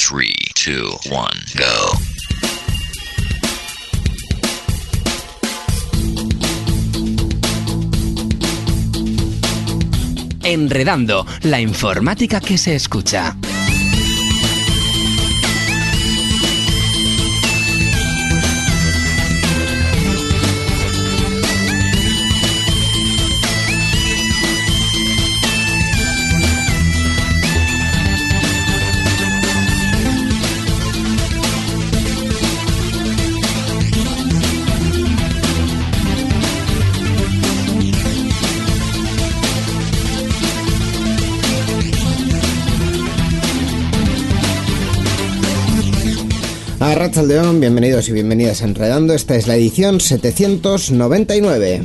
3, 2, 1, go. Enredando, la informática que se escucha. Arratsaldeon, bienvenidos y bienvenidas a Enredando. Esta es la edición 799.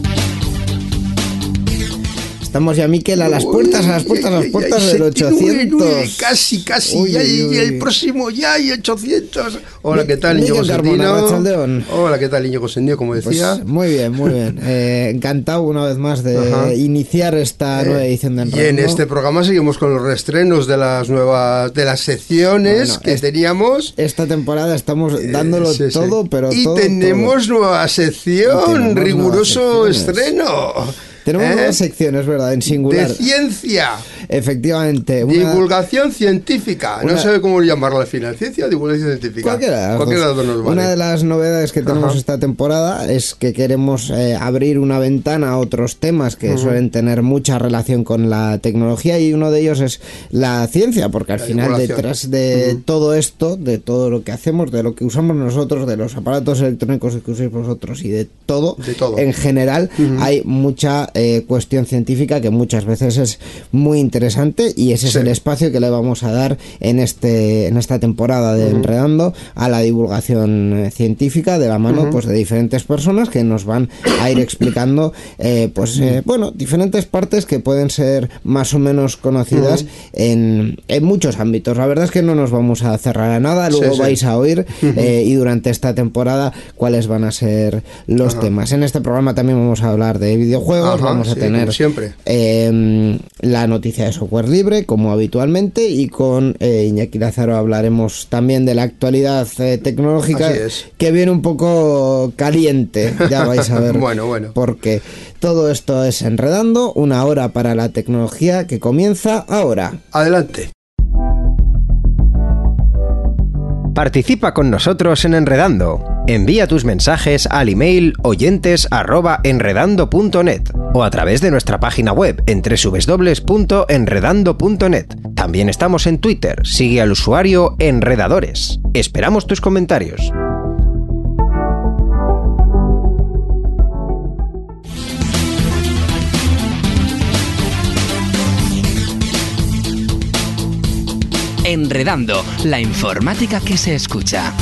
Estamos ya, Miquel, a las puertas del 800. Casi, Uy, el próximo ya hay 800. Hola, ¿qué tal, Íñigo Sendino? Hola, ¿qué tal, Íñigo Sendino? Como decía. Pues muy bien. Encantado una vez más de iniciar esta nueva edición de Enredando. Y en este programa seguimos con los reestrenos de las secciones que teníamos. Esta temporada estamos dándolo todo, pero y todo. Tenemos nueva sección, riguroso estreno. Tenemos nuevas secciones, ¿verdad? En singular. De ciencia. Efectivamente. Divulgación científica. No sé cómo llamarla al final. Ciencia o divulgación científica. Cualquiera de las dos nos vale. Una de las novedades que tenemos esta temporada es que queremos abrir una ventana a otros temas que suelen tener mucha relación con la tecnología, y uno de ellos es la ciencia, porque al final detrás de todo esto, de todo lo que hacemos, de lo que usamos nosotros, de los aparatos electrónicos que usáis vosotros y de todo. En general, hay mucha cuestión científica que muchas veces es muy interesante, y ese es el espacio que le vamos a dar en esta temporada de Enredando a la divulgación científica, de la mano pues de diferentes personas que nos van a ir explicando diferentes partes que pueden ser más o menos conocidas en muchos ámbitos. La verdad es que no nos vamos a cerrar a nada, luego vais a oír y durante esta temporada cuáles van a ser los temas. En este programa también vamos a hablar de videojuegos. Vamos a tener siempre la noticia de software libre, como habitualmente, y con Iñaki Lázaro hablaremos también de la actualidad tecnológica, que viene un poco caliente, ya vais a ver. bueno. Porque todo esto es Enredando, una hora para la tecnología que comienza ahora. Adelante. Participa con nosotros en Enredando. Envía tus mensajes al email oyentes@enredando.net o a través de nuestra página web en www.enredando.net. También estamos en Twitter. Sigue al usuario Enredadores. Esperamos tus comentarios. Enredando, la informática que se escucha.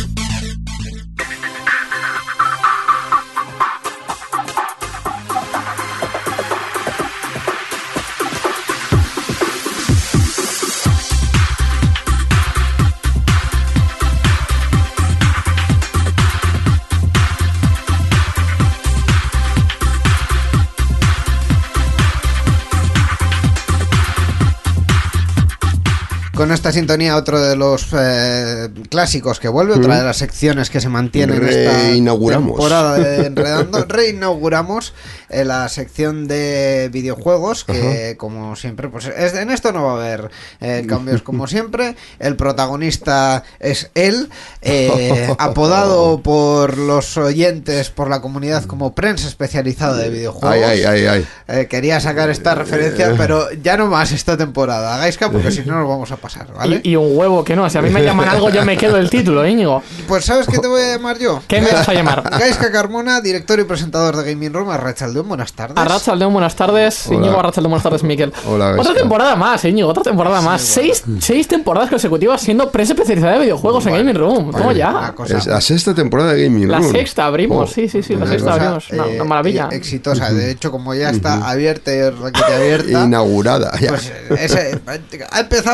Con esta sintonía, otro de los clásicos que vuelve, otra de las secciones que se mantienen en esta temporada de Enredando. Reinauguramos la sección de videojuegos, que como siempre, pues en esto no va a haber cambios como siempre. El protagonista es él, apodado por los oyentes, por la comunidad, como prensa especializada de videojuegos. Quería sacar esta referencia, pero ya no más esta temporada. Hagáis caso, porque si no nos vamos a pasar, ¿vale? Y un huevo que no, si a mí me llaman algo yo me quedo el título, Íñigo. Pues ¿sabes qué te voy a llamar yo? ¿Qué me vas a llamar? Gaizka Carmona, director y presentador de Gaming Room. Arratsaldeon, buenas tardes. Arratsaldeon, buenas tardes. Íñigo, Arratsaldeon, buenas tardes, Miquel. Hola, otra temporada más, Íñigo, otra temporada más. Seis temporadas consecutivas siendo prensa especializada de videojuegos en Gaming Room. ¿Cómo ya? Es la sexta temporada de Gaming Room. La sexta abrimos, sí, la sexta abrimos. Una maravilla. Exitosa, de hecho, como ya está abierta y abierta. Inaugurada ya. Pues ha empezado antes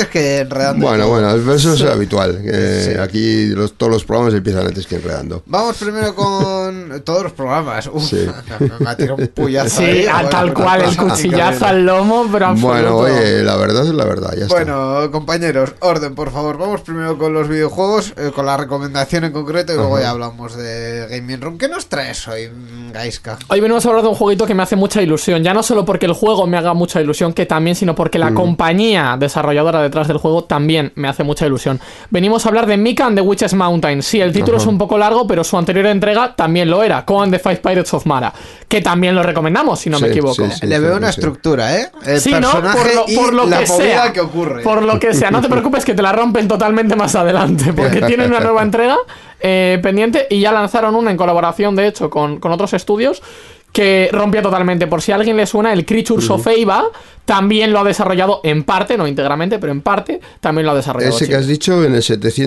antes que Enredando. Bueno, eso es habitual. Sí. Aquí todos los programas empiezan antes que Enredando. Vamos primero con todos los programas. Sí. Me ha tirado un puyazo. Sí, ahí, tal cual, el cuchillazo al lomo, pero absoluto. Bueno, oye, la verdad es la verdad, ya está. Bueno, compañeros, orden, por favor. Vamos primero con los videojuegos, con la recomendación en concreto, y luego ya hablamos de Gaming Room. ¿Qué nos traes hoy, Gaiska? Hoy venimos a hablar de un jueguito que me hace mucha ilusión. Ya no solo porque el juego me haga mucha ilusión, que también, sino porque la compañía desarrolladora detrás del juego también me hace mucha ilusión. Venimos a hablar de Mika and the Witch's Mountain. Sí, el título es un poco largo, pero su anterior entrega también lo era, Conan the Five Pirates of Mara, que también lo recomendamos, si no me equivoco. Le veo una estructura, ¿eh? El sí, personaje ¿no? Por lo y la que movida sea, que ocurre. Por lo que sea, no te preocupes que te la rompen totalmente más adelante, porque tienen una nueva entrega pendiente y ya lanzaron una en colaboración, de hecho, con otros estudios, que rompía totalmente. Por si a alguien le suena, el Creatures of Eva también lo ha desarrollado en parte, no íntegramente, pero en parte también lo ha desarrollado. Ese que has dicho en el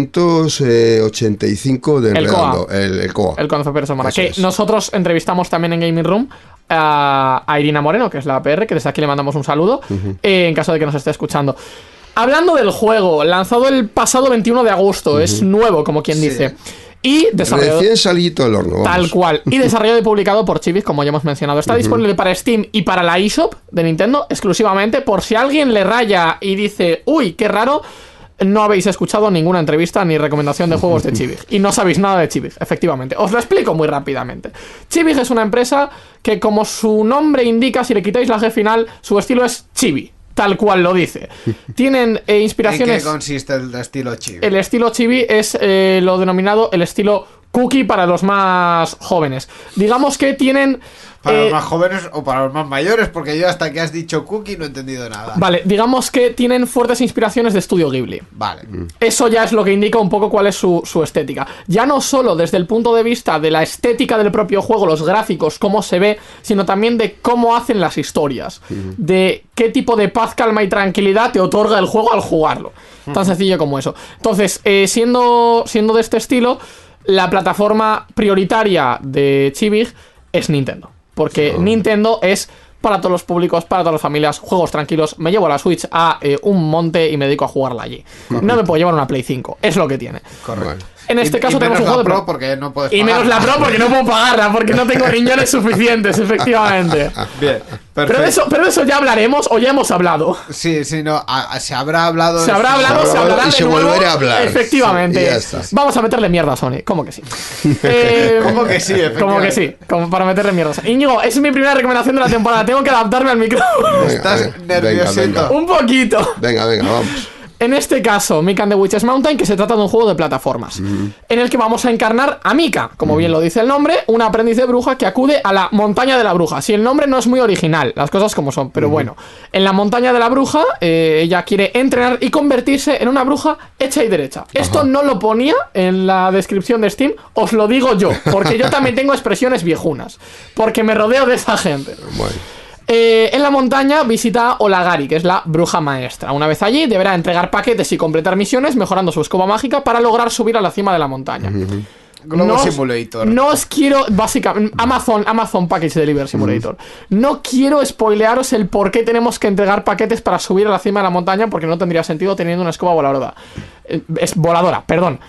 785 de Enredando, el COA. El Conan the Five Pirates of Mara, que nosotros entrevistamos también en Gaming Room a Irina Moreno, que es la PR, que desde aquí le mandamos un saludo, en caso de que nos esté escuchando. Hablando del juego, lanzado el pasado 21 de agosto, es nuevo, como quien dice. Y desarrollado, recién salido del horno, vamos. Tal cual. Y desarrollado y publicado por Chibiz, como ya hemos mencionado. Está disponible para Steam y para la eShop de Nintendo exclusivamente. Por si alguien le raya y dice, uy, qué raro, no habéis escuchado ninguna entrevista ni recomendación de juegos de Chibiz. Y no sabéis nada de Chibiz, efectivamente. Os lo explico muy rápidamente. Chibiz es una empresa que, como su nombre indica, si le quitáis la G final, su estilo es chibi. Tal cual lo dice. Tienen inspiraciones... ¿En qué consiste el estilo chibi? El estilo chibi es lo denominado el estilo cookie para los más jóvenes. Digamos que tienen... Para los más jóvenes o para los más mayores, porque yo hasta que has dicho cookie no he entendido nada. Vale, digamos que tienen fuertes inspiraciones de Estudio Ghibli. Vale. Eso ya es lo que indica un poco cuál es su estética. Ya no solo desde el punto de vista de la estética del propio juego, los gráficos, cómo se ve, sino también de cómo hacen las historias. De qué tipo de paz, calma y tranquilidad te otorga el juego al jugarlo. Tan sencillo como eso. Entonces, siendo de este estilo, la plataforma prioritaria de Chibi es Nintendo. Porque Nintendo es para todos los públicos, para todas las familias, juegos tranquilos. Me llevo la Switch a un monte y me dedico a jugarla allí. No me puedo llevar una Play 5, es lo que tiene. Correcto. En este caso tenemos un juego de Pro porque no puedes pagarla. Y menos la Pro porque no puedo pagarla, porque no tengo riñones suficientes, efectivamente. Bien, perfecto. Pero de eso ya hablaremos o ya hemos hablado. Sí, no, se habrá hablado. Se hablará y se volverá a hablar. Efectivamente. Sí, vamos a meterle mierda a Sony, ¿cómo que sí? ¿Cómo que sí? Como que sí, como para meterle mierda a Sony. Íñigo, es mi primera recomendación de la temporada, tengo que adaptarme al micrófono. Estás nerviosito. Un poquito. Venga, vamos. En este caso, Mika and the Witch's Mountain, que se trata de un juego de plataformas, en el que vamos a encarnar a Mika, como bien lo dice el nombre, una aprendiz de bruja que acude a la montaña de la bruja. Si el nombre no es muy original, las cosas como son, pero bueno, en la montaña de la bruja, ella quiere entrenar y convertirse en una bruja hecha y derecha. Esto no lo ponía en la descripción de Steam, os lo digo yo, porque yo también tengo expresiones viejunas, porque me rodeo de esa gente. Bueno. En la montaña visita a Olagari, que es la bruja maestra. Una vez allí deberá entregar paquetes y completar misiones mejorando su escoba mágica para lograr subir a la cima de la montaña. Globo Simulator. No os quiero, básicamente, Amazon Package Delivery Simulator. No quiero spoilearos el por qué tenemos que entregar paquetes para subir a la cima de la montaña, porque no tendría sentido teniendo una escoba voladora. Es voladora, perdón.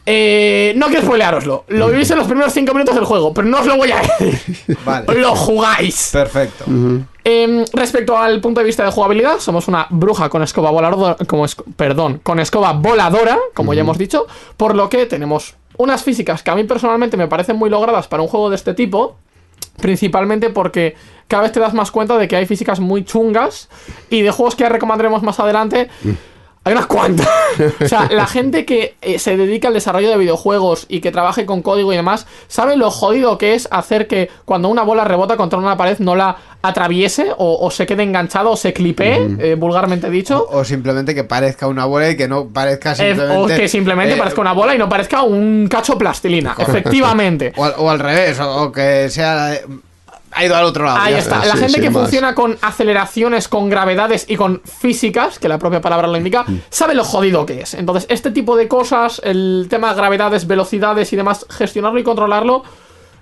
No quiero spoilearoslo. Lo vivís en los primeros 5 minutos del juego, pero no os lo voy a decir. Vale. Lo jugáis. Perfecto. Respecto al punto de vista de jugabilidad, somos una bruja con escoba voladora, con escoba voladora, como ya hemos dicho, por lo que tenemos unas físicas que a mí personalmente me parecen muy logradas para un juego de este tipo, principalmente porque cada vez te das más cuenta de que hay físicas muy chungas y de juegos que ya recomendaremos más adelante. Hay unas cuantas. O sea, la gente que se dedica al desarrollo de videojuegos y que trabaje con código y demás, sabe lo jodido que es hacer que cuando una bola rebota contra una pared no la atraviese o se quede enganchado o se clipee, vulgarmente dicho. O simplemente que parezca una bola y que no parezca simplemente... o que simplemente parezca una bola y no parezca un cacho plastilina. Correcto. Efectivamente. O al revés, o que sea... Ha ido al otro lado. Ahí está. La gente que funciona con aceleraciones, con gravedades y con físicas, que la propia palabra lo indica, sabe lo jodido que es. Entonces, este tipo de cosas, el tema de gravedades, velocidades y demás, gestionarlo y controlarlo,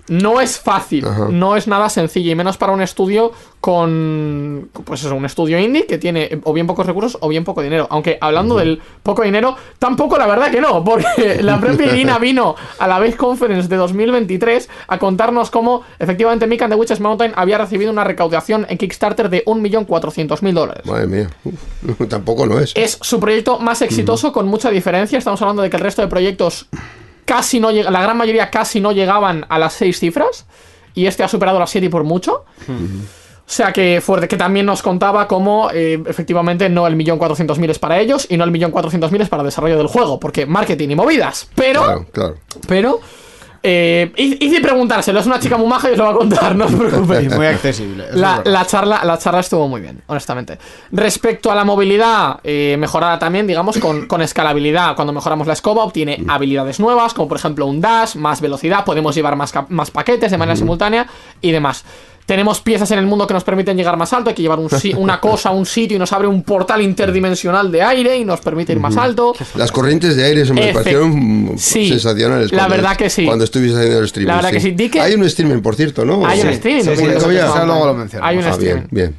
no es fácil, no es nada sencillo, y menos para un estudio con, pues eso, un estudio indie que tiene o bien pocos recursos o bien poco dinero. Aunque hablando del poco dinero, tampoco la verdad que no, porque la propia Irina vino a la Base Conference de 2023 a contarnos cómo efectivamente Mick and the Witches Mountain había recibido una recaudación en Kickstarter de $1.400.000. Madre mía, tampoco lo es. Es su proyecto más exitoso con mucha diferencia. Estamos hablando de que el resto de proyectos casi no llega, la gran mayoría casi no llegaban a las 6 cifras, y este ha superado las 7 y por mucho. O sea que fuerte, que también nos contaba cómo efectivamente no el 1.400.000 es para ellos y no el 1.400.000 es para el desarrollo del juego, porque marketing y movidas. Pero, pero hice preguntárselo, es una chica muy maja y os lo va a contar, no os preocupéis. Muy accesible. La charla estuvo muy bien, honestamente. Respecto a la movilidad, mejorada también, digamos, con escalabilidad. Cuando mejoramos la escoba, obtiene habilidades nuevas, como por ejemplo un dash, más velocidad, podemos llevar más paquetes de manera simultánea y demás. Tenemos piezas en el mundo que nos permiten llegar más alto. Hay que llevar una cosa a un sitio y nos abre un portal interdimensional de aire y nos permite ir más alto. Las corrientes de aire me parecieron sensacionales. La verdad que sí. Cuando estuviste haciendo el streaming. La verdad que sí. Hay un streaming, por cierto, ¿no? Hay un streaming. Luego lo mencionamos. Hay un streaming. Bien.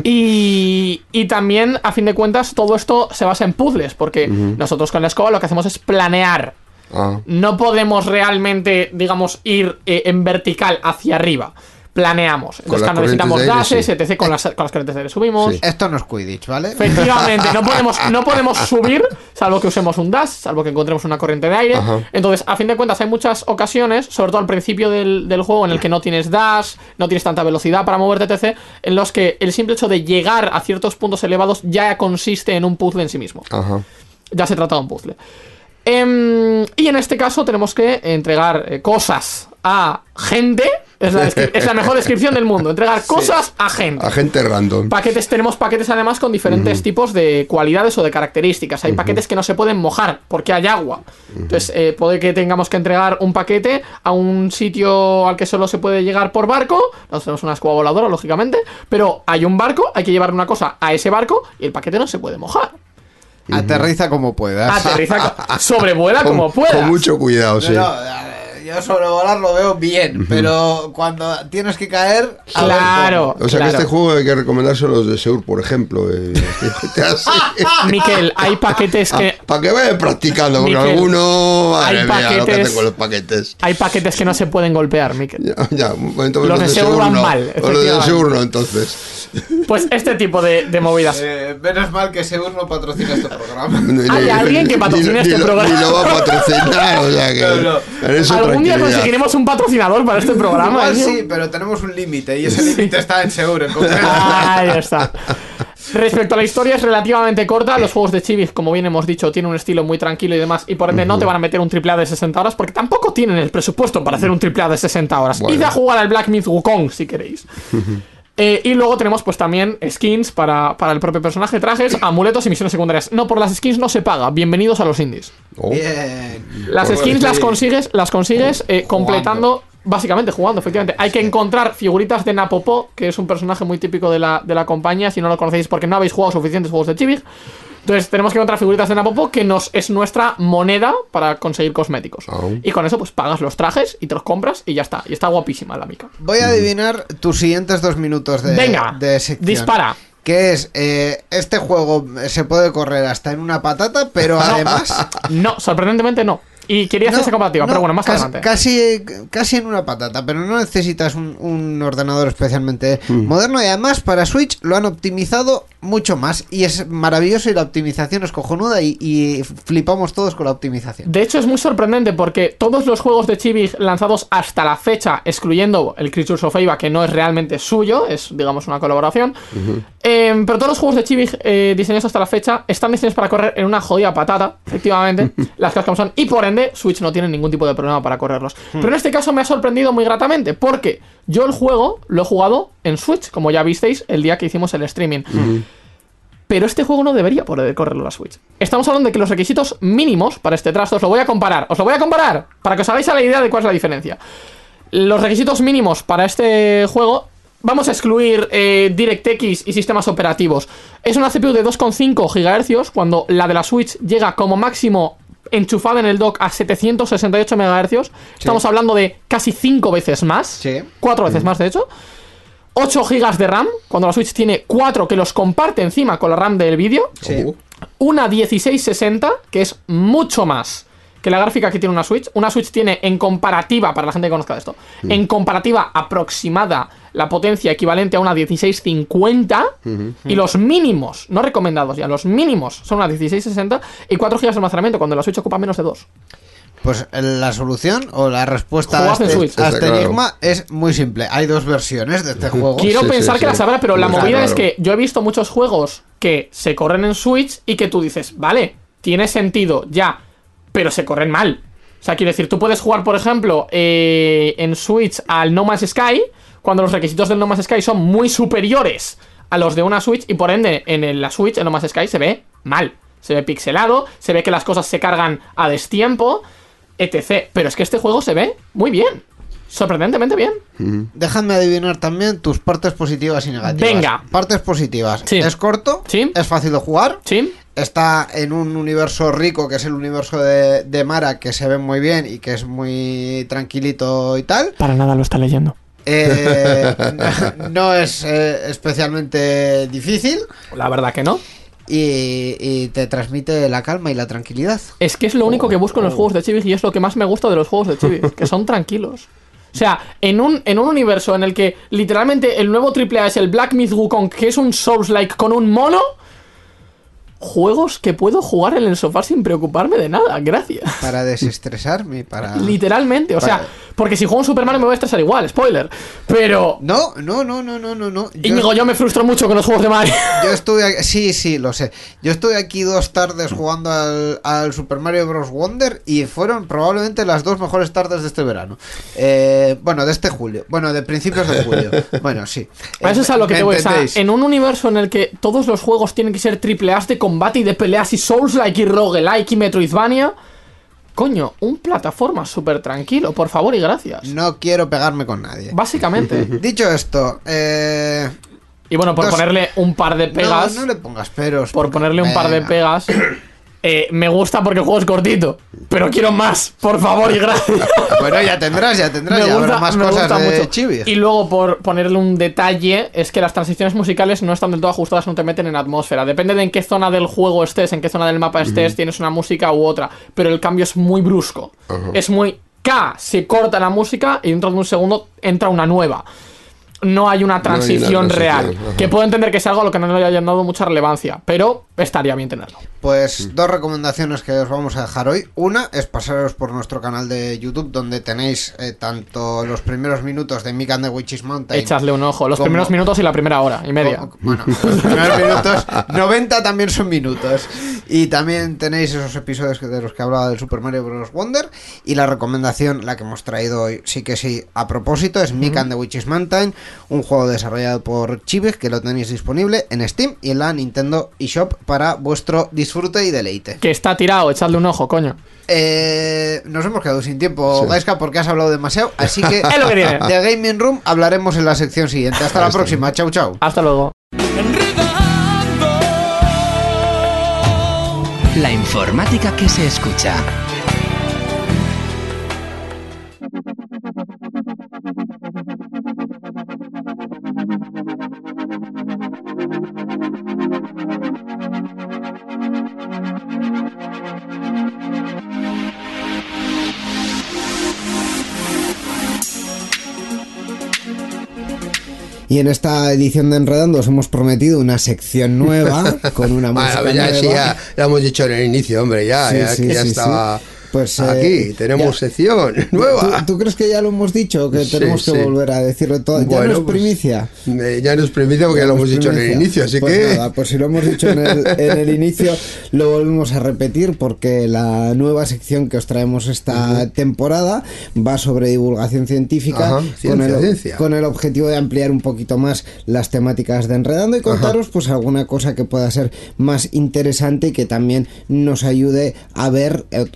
Y también, a fin de cuentas, todo esto se basa en puzzles. Porque nosotros con la escoba lo que hacemos es planear. No podemos realmente, digamos, ir en vertical hacia arriba. Planeamos. Entonces, cuando necesitamos dashes, etc., con las corrientes de aire subimos. Esto no es Quidditch, ¿vale? Efectivamente, no podemos subir, salvo que usemos un dash, salvo que encontremos una corriente de aire. Entonces, a fin de cuentas, hay muchas ocasiones, sobre todo al principio del juego, en el que no tienes dash, no tienes tanta velocidad para moverte, etc., en los que el simple hecho de llegar a ciertos puntos elevados ya consiste en un puzzle en sí mismo. Ya se trata de un puzzle. Y en este caso tenemos que entregar cosas a gente. Es la mejor descripción del mundo. Entregar cosas a gente. A gente random. Tenemos paquetes además con diferentes tipos de cualidades o de características. Hay paquetes que no se pueden mojar porque hay agua. Entonces puede que tengamos que entregar un paquete a un sitio al que solo se puede llegar por barco. Nosotros tenemos una escoba voladora, lógicamente. Pero hay un barco, hay que llevar una cosa a ese barco y el paquete no se puede mojar. Aterriza como puedas. Sobrevuela como puedas. Con mucho cuidado, sí. Yo sobrevolar lo veo bien, pero cuando tienes que caer... Claro. O sea que este juego hay que recomendárselo a los de Seur, por ejemplo. Miquel, hay paquetes que... Para que vayan practicando, porque alguno... Madre mía, lo que hacen con los paquetes. Hay paquetes que no se pueden golpear, Miquel. Ya, entonces los de Seur van mal. Los de Seur no, entonces. Pues este tipo de movidas. Menos mal que Seur no patrocina este programa. Hay alguien que patrocina este programa. Ni lo va a patrocinar, o sea que... Algún día conseguiremos un patrocinador para este programa. Igual sí, pero tenemos un límite y ese límite está en Seur, en concreto. Ahí está. Respecto a la historia, es relativamente corta. Los juegos de Chibi, como bien hemos dicho, tienen un estilo muy tranquilo y demás, y por ende no te van a meter un AAA de 60 horas porque tampoco tienen el presupuesto para hacer un AAA de 60 horas. Id a jugar al Black Myth Wukong si queréis. Y luego tenemos pues también skins para el propio personaje, trajes, amuletos y misiones secundarias. No, por las skins no se paga. Bienvenidos a los indies. Bien. Las skins las consigues completando, básicamente jugando, efectivamente. Hay que encontrar figuritas de Napopo, que es un personaje muy típico de la compañía. Si no lo conocéis porque no habéis jugado suficientes juegos de Chibi. Entonces tenemos que encontrar figuritas de Napopo, que es nuestra moneda para conseguir cosméticos. Y con eso pues pagas los trajes y te los compras y ya está. Y está guapísima la mica. Voy a adivinar tus siguientes 2 minutos de sección. Dispara. Que es, este juego se puede correr hasta en una patata, pero además... No, sorprendentemente no. Y quería hacer esa comparativa, pero bueno, más adelante. Casi en una patata, pero no necesitas un ordenador especialmente moderno, y además para Switch lo han optimizado mucho más y es maravilloso, y la optimización es cojonuda y flipamos todos con la optimización. De hecho es muy sorprendente porque todos los juegos de Chibi lanzados hasta la fecha, excluyendo el Creatures of Eva, que no es realmente suyo, es digamos una colaboración, pero todos los juegos de Chibi diseñados hasta la fecha están diseñados para correr en una jodida patata, efectivamente, las cosas como son, y por ende Switch no tiene ningún tipo de problema para correrlos. Pero en este caso me ha sorprendido muy gratamente porque yo el juego lo he jugado en Switch, como ya visteis el día que hicimos el streaming. Pero este juego no debería poder correrlo a la Switch. Estamos hablando de que los requisitos mínimos para este trasto, os lo voy a comparar para que os hagáis a la idea de cuál es la diferencia. Los requisitos mínimos para este juego, vamos a excluir DirectX y sistemas operativos. Es una CPU de 2,5 GHz, cuando la de la Switch llega como máximo enchufada en el dock a 768 MHz. Estamos hablando de casi 5 veces más. Sí. 4 veces más, de hecho. 8 GB de RAM, cuando la Switch tiene 4 que los comparte encima con la RAM del vídeo. Sí. Una 1660, que es mucho más que la gráfica que tiene una Switch. Una Switch tiene en comparativa, para la gente que conozca esto, en comparativa aproximada la potencia equivalente a una 1650 y los mínimos, no recomendados ya, los mínimos son una 1660 y 4 GB de almacenamiento cuando la Switch ocupa menos de 2. Pues la solución o la respuesta a este enigma es muy simple. Hay 2 versiones de este juego. Quiero pensar que las habrá, pero la movida es que yo he visto muchos juegos que se corren en Switch y que tú dices, vale, tiene sentido, ya, pero se corren mal. O sea, quiero decir, tú puedes jugar, por ejemplo, en Switch al No Man's Sky, cuando los requisitos del No Man's Sky son muy superiores a los de una Switch, y por ende, en la Switch, el No Man's Sky se ve mal. Se ve pixelado, se ve que las cosas se cargan a destiempo, etc. Pero es que este juego se ve muy bien. Sorprendentemente bien. Déjame adivinar también tus partes positivas y negativas. Venga. Partes positivas. Sí. Es corto. Sí. Es fácil de jugar. Sí. Está en un universo rico, que es el universo de Mara, que se ve muy bien y que es muy tranquilito y tal. Para nada lo está leyendo. No es especialmente difícil. La verdad que no. Y te transmite la calma y la tranquilidad. Es que es lo único que busco en los juegos de Chibi y es lo que más me gusta de los juegos de Chibi, que son tranquilos. O sea, en un universo en el que literalmente el nuevo AAA es el Black Myth Wukong, que es un Souls-like con un mono. Juegos que puedo jugar en el sofá sin preocuparme de nada, gracias. Para desestresarme, para... Literalmente, o sea, porque si juego un Super Mario me voy a estresar igual, spoiler. Pero... No. Íñigo, yo me frustro mucho con los juegos de Mario. Yo estuve aquí... Sí, lo sé. Yo estuve aquí 2 tardes jugando al Super Mario Bros. Wonder y fueron probablemente las 2 mejores tardes de este verano. Bueno, de este julio. Bueno, de principios de julio. Bueno, sí. Eso es a lo que te voy a decir. En un universo en el que todos los juegos tienen que ser AAA de combate y de peleas y Souls-like y roguelike y Metroidvania... Coño, un plataforma súper tranquilo, por favor y gracias. No quiero pegarme con nadie. Básicamente. Dicho esto, y bueno, por ponerle un par de pegas... No le pongas peros. Por ponerle un par de pegas... me gusta porque el juego es cortito, pero quiero más, por favor y gracias. Bueno, ya tendrás, ya habrá más cosas de Chibi. Y luego, por ponerle un detalle, es que las transiciones musicales no están del todo ajustadas, no te meten en atmósfera. Depende de en qué zona del juego estés, en qué zona del mapa estés, tienes una música u otra, pero el cambio es muy brusco. Es muy... se corta la música y dentro de un segundo entra una nueva. No hay una transición real. Que puedo entender que es algo a lo que no le hayan dado mucha relevancia, pero estaría bien tenerlo. Pues 2 recomendaciones que os vamos a dejar hoy. Una es pasaros por nuestro canal de YouTube, donde tenéis tanto los primeros minutos de Mick and the Witch's Mountain. Echadle un ojo, los primeros minutos y la primera hora y media. Bueno, los primeros minutos, 90 también son minutos. Y también tenéis esos episodios de los que hablaba del Super Mario Bros. Wonder. Y la recomendación, la que hemos traído hoy, sí que sí, a propósito, es Mick and the Witch's Mountain, un juego desarrollado por Chibi, que lo tenéis disponible en Steam y en la Nintendo eShop para vuestro disfrute y deleite. Que está tirado, echadle un ojo, coño. Nos hemos quedado sin tiempo, Gaiska, porque has hablado demasiado, así que es lo que tiene. De Gaming Room hablaremos en la sección siguiente. Hasta la próxima, chau. Hasta luego. La informática que se escucha. Y en esta edición de Enredando os hemos prometido una sección nueva con una música nueva. Sí, ya hemos dicho en el inicio, hombre, ya estaba... Sí. Pues aquí tenemos sección nueva. ¿Tú crees que ya lo hemos dicho? Que tenemos que volver a decirlo todo. ¿Ya no es primicia? Ya no es primicia porque ya lo hemos dicho en el inicio, así pues que... Nada, pues si lo hemos dicho en el inicio, lo volvemos a repetir porque la nueva sección que os traemos esta temporada va sobre divulgación científica. Con el objetivo de ampliar un poquito más las temáticas de Enredando y contaros pues alguna cosa que pueda ser más interesante y que también nos ayude a ver otras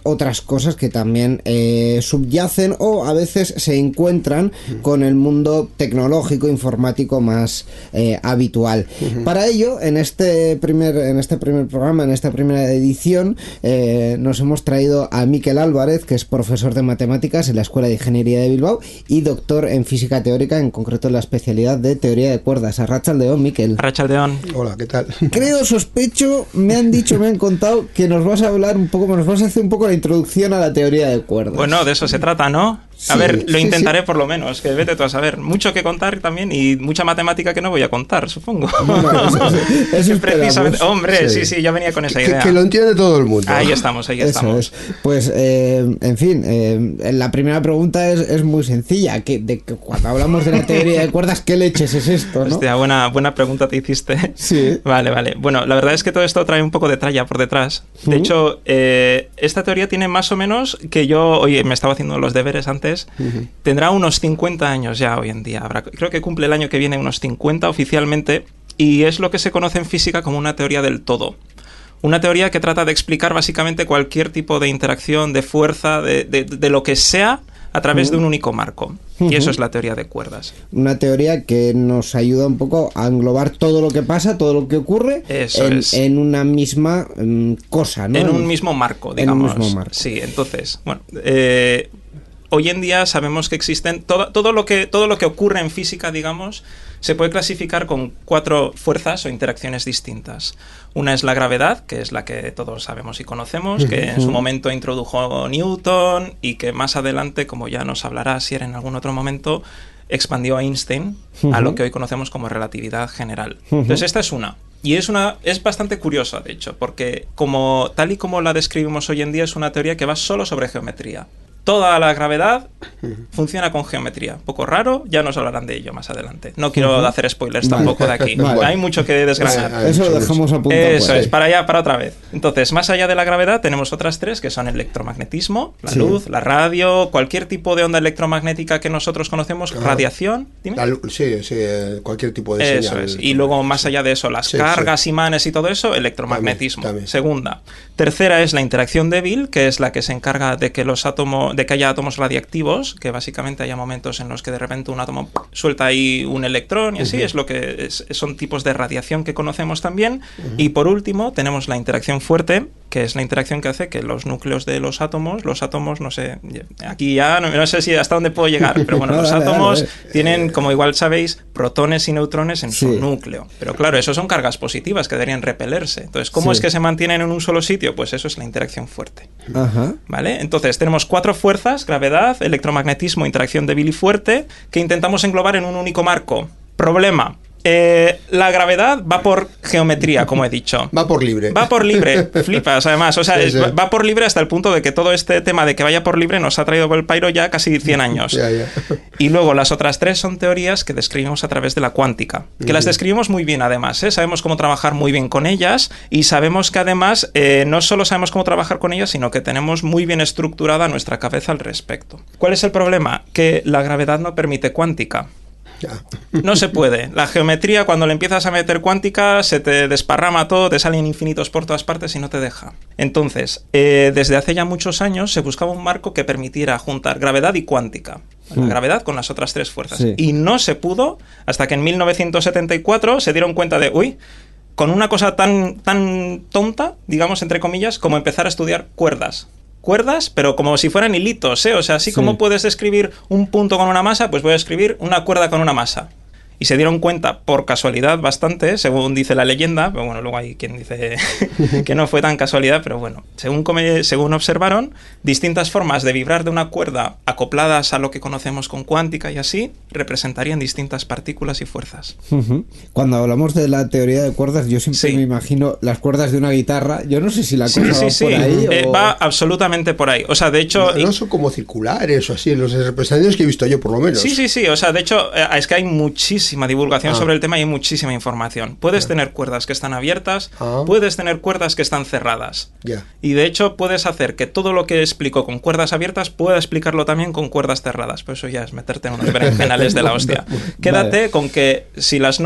cosas que también subyacen o a veces se encuentran con el mundo tecnológico, informático más habitual. Para ello, en este primer programa, en esta primera edición, nos hemos traído a Mikel Álvarez, que es profesor de matemáticas en la Escuela de Ingeniería de Bilbao y doctor en física teórica, en concreto en la especialidad de teoría de cuerdas. Arratsaldeon, Mikel. Arratsaldeon. Hola, ¿qué tal? Creo, sospecho, me han contado que nos vas a hacer un poco la introducción a la teoría de cuerdas. Bueno, de eso se trata, ¿no? A ver, lo intentaré por lo menos, que vete tú a saber. Mucho que contar también y mucha matemática que no voy a contar, supongo. Bueno, eso precisamente. Hombre, sí, ya venía con esa idea. Que lo entiende todo el mundo. Ahí estamos. Es. Pues, en fin, la primera pregunta es muy sencilla. Cuando hablamos de la teoría de cuerdas, ¿qué leches es esto, no? Hostia, buena pregunta te hiciste. Sí. Vale. Bueno, la verdad es que todo esto trae un poco de tralla por detrás. De hecho, esta teoría tiene más o menos que yo, oye, me estaba haciendo los deberes antes. Tendrá unos 50 años ya hoy en día. Creo que cumple el año que viene unos 50 oficialmente, y es lo que se conoce en física como una teoría del todo. Una teoría que trata de explicar básicamente cualquier tipo de interacción, de fuerza, de lo que sea, a través de un único marco. Y eso es la teoría de cuerdas. Una teoría que nos ayuda un poco a englobar todo lo que pasa, todo lo que ocurre en una misma cosa, ¿no? En un mismo marco, digamos. En un mismo marco. Sí, entonces, bueno, hoy en día sabemos que existen todo lo que ocurre en física, digamos, se puede clasificar con 4 fuerzas o interacciones distintas. Una es la gravedad, que es la que todos sabemos y conocemos, que en su momento introdujo Newton y que más adelante, como ya nos hablará Sier en algún otro momento, expandió Einstein a lo que hoy conocemos como relatividad general. Entonces esta es una. Y es bastante curiosa, de hecho, porque tal y como la describimos hoy en día, es una teoría que va solo sobre geometría. Toda la gravedad funciona con geometría. Un poco raro, ya nos hablarán de ello más adelante. No quiero hacer spoilers tampoco de aquí. Hay mucho que desgranar. Eso lo dejamos apuntado. Eso es, para otra vez. Entonces, más allá de la gravedad, tenemos otras 3 que son el electromagnetismo, la luz, la radio, cualquier tipo de onda electromagnética que nosotros conocemos, radiación. ¿Dime? Sí, cualquier tipo de señal. Eso es. Y luego, más allá de eso, las cargas, imanes y todo eso, electromagnetismo. También. Segunda. Tercera es la interacción débil, que es la que se encarga de que haya átomos radiactivos, que básicamente haya momentos en los que de repente un átomo suelta ahí un electrón y así, son tipos de radiación que conocemos también. Y por último tenemos la interacción fuerte, que es la interacción que hace que los núcleos de los átomos, no sé, aquí ya no sé si hasta dónde puedo llegar, pero bueno, los átomos tienen, como igual sabéis, protones y neutrones en su núcleo. Pero claro, eso son cargas positivas que deberían repelerse. Entonces, ¿cómo es que se mantienen en un solo sitio? Pues eso es la interacción fuerte. ¿Vale? Entonces, tenemos 4 fuerzas: gravedad, electromagnetismo, interacción débil y fuerte, que intentamos englobar en un único marco. Problema. La gravedad va por geometría, como he dicho. Va por libre. Flipas, además. O sea, va por libre hasta el punto de que todo este tema de que vaya por libre nos ha traído por el pairo ya casi 100 años. Ya. Y luego las otras 3 son teorías que describimos a través de la cuántica. Que las describimos muy bien, además. Sabemos cómo trabajar muy bien con ellas y sabemos que además no solo sabemos cómo trabajar con ellas, sino que tenemos muy bien estructurada nuestra cabeza al respecto. ¿Cuál es el problema? Que la gravedad no permite cuántica. No se puede. La geometría, cuando le empiezas a meter cuántica, se te desparrama todo, te salen infinitos por todas partes y no te deja. Entonces, desde hace ya muchos años se buscaba un marco que permitiera juntar gravedad y cuántica. La gravedad con las otras 3 fuerzas. Y no se pudo hasta que en 1974 se dieron cuenta de, con una cosa tan tonta, digamos, entre comillas, como empezar a estudiar cuerdas, pero como si fueran hilitos, O sea, así como puedes escribir un punto con una masa, pues voy a escribir una cuerda con una masa. Y se dieron cuenta, por casualidad bastante, según dice la leyenda, pero bueno, luego hay quien dice que no fue tan casualidad, pero bueno, según observaron, distintas formas de vibrar de una cuerda acopladas a lo que conocemos con cuántica y así, representarían distintas partículas y fuerzas. Cuando hablamos de la teoría de cuerdas, yo siempre me imagino las cuerdas de una guitarra. Yo no sé si la cosa va por ahí va absolutamente por ahí. O sea, de hecho... No son como circulares o así, los representaciones que he visto yo, por lo menos. Sí. O sea, de hecho, es que hay muchísimas muchísima divulgación sobre el tema y hay muchísima información. Puedes tener cuerdas que están abiertas, puedes tener cuerdas que están cerradas. Y de hecho puedes hacer que todo lo que explico con cuerdas abiertas pueda explicar también con cuerdas cerradas. Pues eso ya es meterte en unos berenjenales de la hostia. Quédate con que si las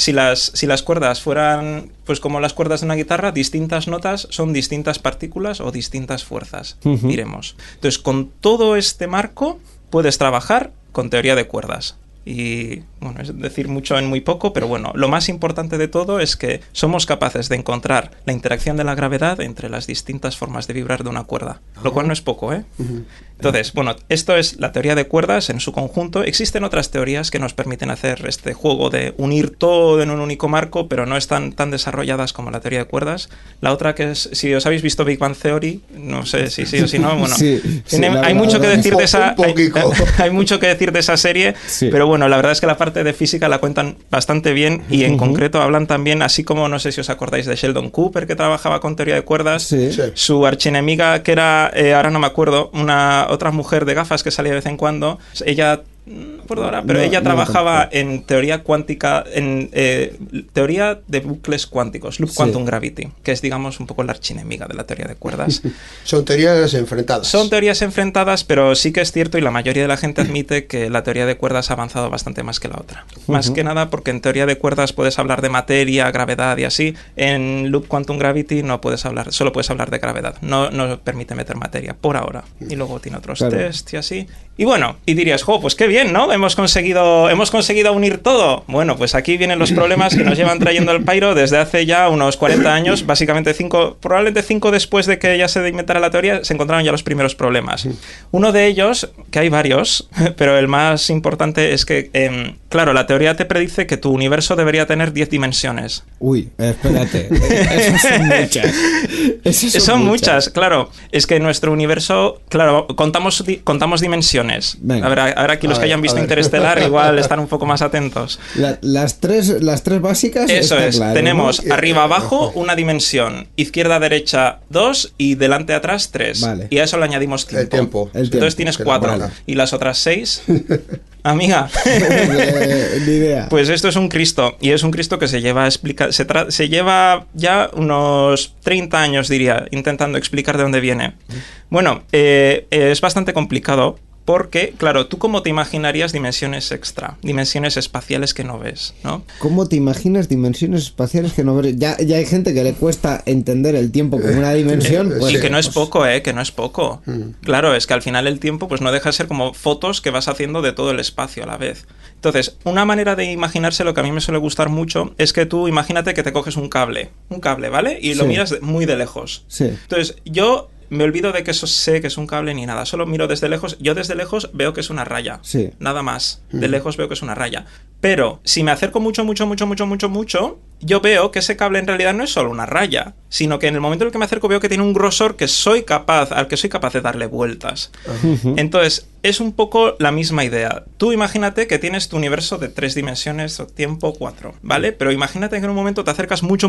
cuerdas fueran pues como las cuerdas de una guitarra, distintas notas son distintas partículas o distintas fuerzas, diremos. Entonces, con todo este marco puedes trabajar con teoría de cuerdas. Y bueno, es decir mucho en muy poco, pero bueno, lo más importante de todo es que somos capaces de encontrar la interacción de la gravedad entre las distintas formas de vibrar de una cuerda, lo cual no es poco, ¿eh? Entonces, bueno, esto es la teoría de cuerdas en su conjunto. Existen otras teorías que nos permiten hacer este juego de unir todo en un único marco, pero no están tan desarrolladas como la teoría de cuerdas. La otra que es, si os habéis visto Big Bang Theory, no sé si sí o si no, bueno, hay mucho que decir de esa, hay mucho que decir de esa serie, pero bueno, la verdad es que la parte de física la cuentan bastante bien y en concreto hablan también, así como no sé si os acordáis de Sheldon Cooper, que trabajaba con teoría de cuerdas, su archienemiga que era, ahora no me acuerdo, otra mujer de gafas que salía de vez en cuando, ella no recuerdo ahora, pero ella trabajaba en teoría cuántica, en teoría de bucles cuánticos, Loop Quantum Gravity, que es, digamos, un poco la archienemiga de la teoría de cuerdas. Son teorías enfrentadas. Son teorías enfrentadas, pero sí que es cierto y la mayoría de la gente admite que la teoría de cuerdas ha avanzado bastante más que la otra. Más que nada porque en teoría de cuerdas puedes hablar de materia, gravedad y así. En Loop Quantum Gravity no puedes hablar, solo puedes hablar de gravedad. No permite meter materia, por ahora. Y luego tiene otros tests y así. Y bueno, y dirías, pues qué bien, ¿no? Hemos conseguido unir todo. Bueno, pues aquí vienen los problemas que nos llevan trayendo al pairo desde hace ya unos 40 años, básicamente probablemente 5 después de que ya se inventara la teoría, se encontraron ya los primeros problemas. Uno de ellos, que hay varios, pero el más importante es que, claro, la teoría te predice que tu universo debería tener 10 dimensiones. Uy, espérate, esas son muchas. Claro. Es que nuestro universo, claro, contamos dimensiones. A ver aquí los que hayan visto Interestelar igual están un poco más atentos. Las tres básicas. Eso es, claro, tenemos, ¿no? Arriba abajo una dimensión, izquierda derecha 2 y delante atrás 3. Vale. Y a eso le añadimos tiempo. Entonces tienes 4. ¿Y las otras 6? Amiga. Ni idea. Pues esto es un Cristo. Y es un Cristo que se lleva a explicar. Se lleva ya unos 30 años, diría, intentando explicar de dónde viene. Bueno, es bastante complicado. Porque, claro, ¿tú cómo te imaginarías dimensiones extra? Dimensiones espaciales que no ves, ¿no? ¿Cómo te imaginas dimensiones espaciales que no ves? Ya hay gente que le cuesta entender el tiempo como una dimensión. Pues, y que no es poco, que no es poco. Claro, es que al final el tiempo pues no deja de ser como fotos que vas haciendo de todo el espacio a la vez. Entonces, una manera de imaginarse lo que a mí me suele gustar mucho es que tú imagínate que te coges un cable, ¿vale? Y lo miras muy de lejos. Sí. Entonces, yo me olvido de que eso sé que es un cable ni nada, solo miro desde lejos. Yo desde lejos veo que es una raya, nada más. De lejos veo que es una raya. Pero si me acerco mucho, yo veo que ese cable en realidad no es solo una raya, sino que en el momento en el que me acerco veo que tiene un grosor al que soy capaz de darle vueltas. Entonces, es un poco la misma idea. Tú imagínate que tienes tu universo de 3 dimensiones o tiempo 4, ¿vale? Pero imagínate que en un momento te acercas mucho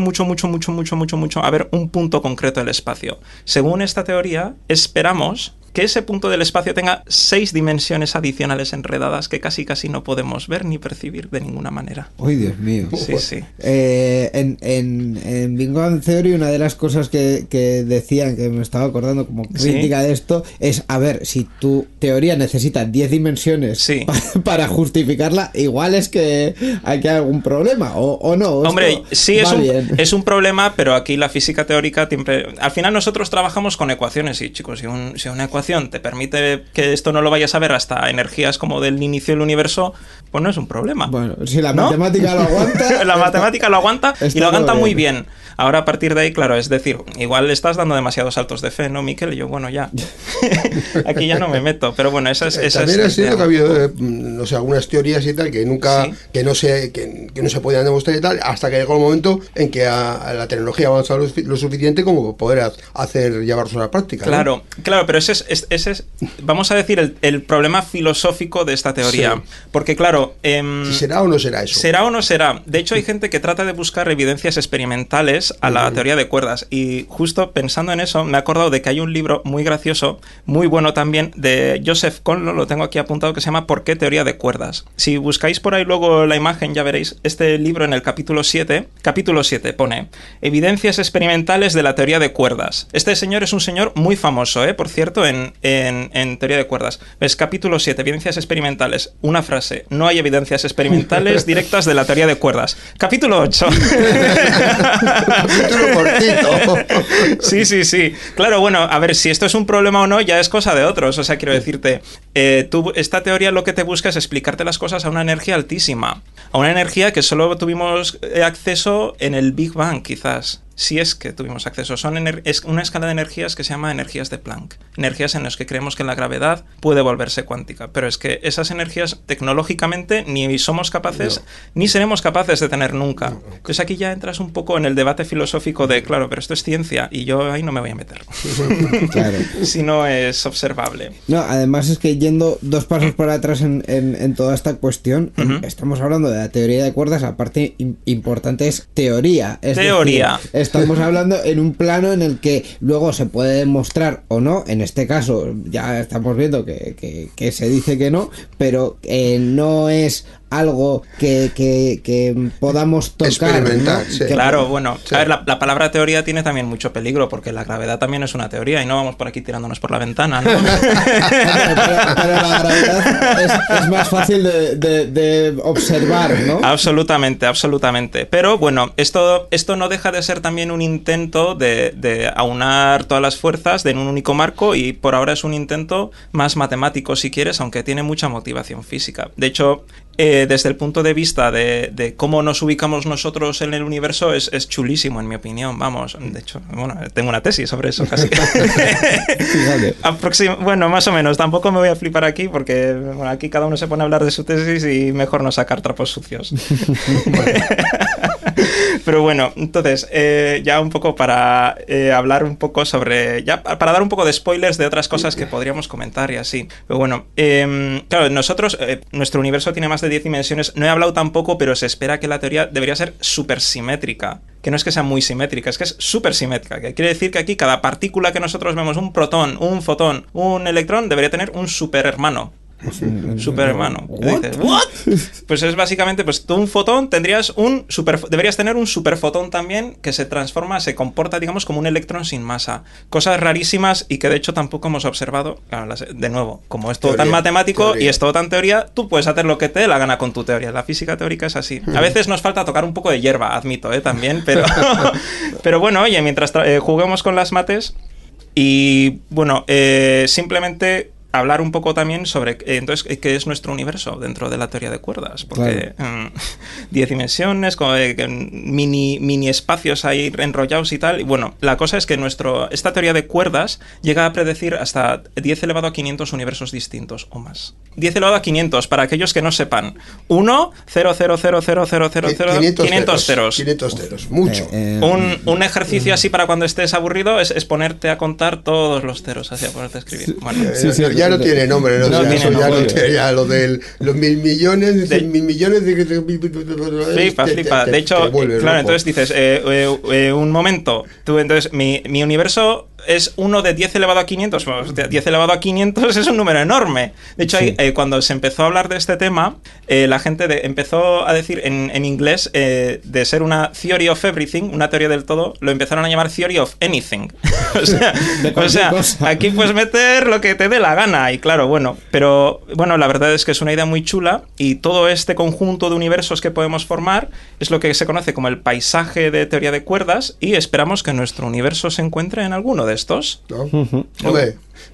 a ver un punto concreto del espacio. Según esta teoría, esperamos que ese punto del espacio tenga 6 dimensiones adicionales enredadas que casi no podemos ver ni percibir de ninguna manera. ¡Uy, Dios mío! Sí. En Big Bang Theory una de las cosas que decían, que me estaba acordando como crítica de esto, es, a ver, si tu teoría necesita 10 dimensiones para justificarla, igual es que hay algún problema, o no. Hombre, sí es un problema, pero aquí la física teórica siempre... Al final nosotros trabajamos con ecuaciones y, chicos, si una ecuación te permite que esto no lo vayas a ver hasta energías como del inicio del universo, pues no es un problema. Bueno, si la matemática lo aguanta... La matemática lo aguanta y lo aguanta muy bien. Ahora, a partir de ahí, claro, es decir, igual le estás dando demasiados saltos de fe, ¿no, Miquel? Y yo, bueno, ya. Aquí ya no me meto, pero bueno, esa es... También es cierto que ha habido, no sé, algunas teorías y tal que nunca, que no se podían demostrar y tal, hasta que llegó el momento en que la tecnología avanzó lo suficiente como poder llevarlos a la práctica. Claro, pero ese ese es, vamos a decir, el problema filosófico de esta teoría. Sí. Porque, claro... si será o no será eso. Será o no será. De hecho, hay gente que trata de buscar evidencias experimentales a la teoría de cuerdas. Y justo pensando en eso, me he acordado de que hay un libro muy gracioso, muy bueno también, de Joseph Conlow, lo tengo aquí apuntado, que se llama ¿Por qué teoría de cuerdas? Si buscáis por ahí luego la imagen, ya veréis este libro en el capítulo 7 pone Evidencias experimentales de la teoría de cuerdas. Este señor es un señor muy famoso, por cierto, en teoría de cuerdas. ¿Ves? Capítulo 7, evidencias experimentales. Una frase, no hay evidencias experimentales directas de la teoría de cuerdas. Capítulo 8. Capítulo cortito. Sí. Claro, bueno, a ver, si esto es un problema o no, ya es cosa de otros. O sea, quiero decirte, esta teoría lo que te busca es explicarte las cosas a una energía altísima. A una energía que solo tuvimos acceso en el Big Bang, quizás. Si es que tuvimos acceso. Es una escala de energías que se llama energías de Planck. Energías en las que creemos que la gravedad puede volverse cuántica. Pero es que esas energías tecnológicamente ni somos capaces, ni seremos capaces de tener nunca. Entonces aquí ya entras un poco en el debate filosófico de, claro, pero esto es ciencia y yo ahí no me voy a meter. Claro. Si no es observable. No, además es que yendo 2 pasos para atrás en toda esta cuestión, estamos hablando de la teoría de cuerdas, la parte importante es teoría. Es teoría. Decir, estamos hablando en un plano en el que luego se puede demostrar o no, en este caso ya estamos viendo que se dice que no, pero no es algo que podamos tocar, experimentar, ¿no? sí. Claro, bueno, sí. A ver, la palabra teoría tiene también mucho peligro, porque la gravedad también es una teoría y no vamos por aquí tirándonos por la ventana, ¿no? pero la gravedad es más fácil de observar, ¿no? Absolutamente. Pero bueno, esto no deja de ser también un intento de aunar todas las fuerzas en un único marco, y por ahora es un intento más matemático, si quieres, aunque tiene mucha motivación física. De hecho, desde el punto de vista de cómo nos ubicamos nosotros en el universo es chulísimo, en mi opinión, vamos. De hecho, bueno, tengo una tesis sobre eso casi. Bueno, más o menos, tampoco me voy a flipar aquí porque bueno, aquí cada uno se pone a hablar de su tesis y mejor no sacar trapos sucios. Pero bueno, entonces, ya un poco para hablar un poco sobre... Ya para dar un poco de spoilers de otras cosas que podríamos comentar y así. Pero bueno, claro, nosotros, nuestro universo tiene más de 10 dimensiones. No he hablado tampoco, pero se espera que la teoría debería ser supersimétrica. Que no es que sea muy simétrica, es que es supersimétrica. Que quiere decir que aquí cada partícula que nosotros vemos, un protón, un fotón, un electrón, debería tener un superhermano. Superhermano. ¿What? Pues es básicamente, pues tú un fotón deberías tener un superfotón también, que se comporta, digamos, como un electrón sin masa. Cosas rarísimas y que de hecho tampoco hemos observado. Claro, de nuevo, como es todo tan matemático y es todo tan teoría, tú puedes hacer lo que te dé la gana con tu teoría. La física teórica es así. A veces nos falta tocar un poco de hierba, admito, también, pero bueno, oye, mientras juguemos con las mates y bueno, simplemente hablar un poco también sobre entonces qué es nuestro universo dentro de la teoría de cuerdas, porque 10 dimensiones, mini espacios ahí enrollados y tal, y bueno, la cosa es que esta teoría de cuerdas llega a predecir hasta 10 elevado a 500 universos distintos o más. 10 elevado a 500, para aquellos que no sepan. 1, 0, 0, 0, 0, 0, 0, 0, 500 ceros. 500 ceros, mucho. Un ejercicio así para cuando estés aburrido es ponerte a contar todos los ceros, así a ponerte a escribir. Bueno, ya no tiene nombre, ¿no? Ya lo de los 1.000 millones, de 1.000 millones de... Flipa. De hecho, claro, loco. Entonces dices, un momento, entonces mi universo es uno de 10 elevado a 500, pues 10 elevado a 500 es un número enorme. De hecho, cuando se empezó a hablar de este tema, la gente empezó a decir en inglés, de ser una theory of everything, una teoría del todo, lo empezaron a llamar theory of anything. o sea, aquí puedes meter lo que te dé la gana. Y claro, pero la verdad es que es una idea muy chula, y todo este conjunto de universos que podemos formar es lo que se conoce como el paisaje de teoría de cuerdas, y esperamos que nuestro universo se encuentre en alguno de estos. ¿No? Hombre.